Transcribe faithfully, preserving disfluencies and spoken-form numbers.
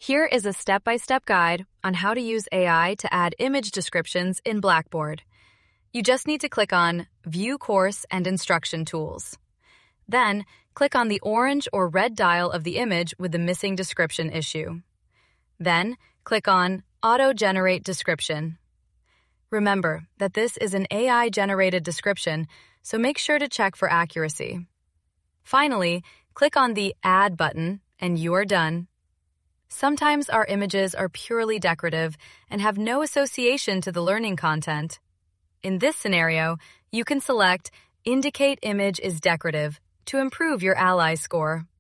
Here is a step-by-step guide on how to use A I to add image descriptions in Blackboard. You just need to click on View Course and Instruction Tools. Then, click on the orange or red dial of the image with the missing description issue. Then, click on Auto-Generate Description. Remember that this is an A I-generated description, so make sure to check for accuracy. Finally, click on the Add button and you are done. Sometimes our images are purely decorative and have no association to the learning content. In this scenario, you can select Indicate Image is Decorative to improve your Ally score.